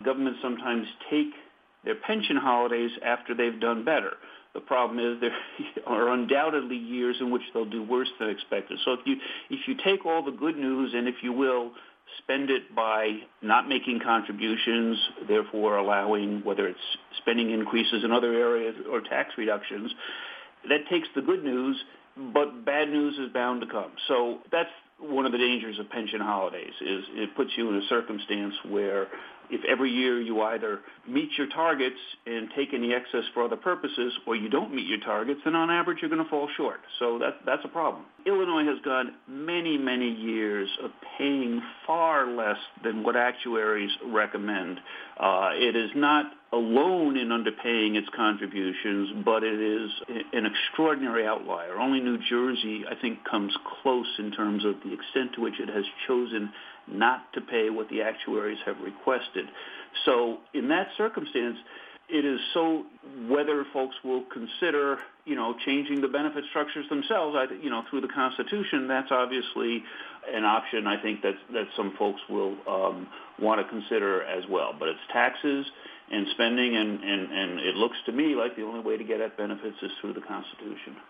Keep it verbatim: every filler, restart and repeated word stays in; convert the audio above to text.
Governments sometimes take their pension holidays after they've done better. The problem is there are undoubtedly years in which they'll do worse than expected. So if you if you take all the good news and, if you will, spend it by not making contributions, therefore allowing whether it's spending increases in other areas or tax reductions, that takes the good news, but bad news is bound to come. So that's one of the dangers of pension holidays, is it puts you in a circumstance where if every year you either meet your targets and take any excess for other purposes, or you don't meet your targets, then on average you're going to fall short. So that, that's a problem. Illinois has gone many, many years of paying far less than what actuaries recommend. Uh, it is not alone in underpaying its contributions, but it is an extraordinary outlier. Only New Jersey, I think, comes close in terms of the extent to which it has chosen not to pay what the actuaries have requested. So in that circumstance, it is so whether folks will consider, you know, changing the benefit structures themselves, I, you know, through the Constitution. That's obviously an option I think that that some folks will um, want to consider as well. But it's taxes and spending, and, and, and it looks to me like the only way to get at benefits is through the Constitution.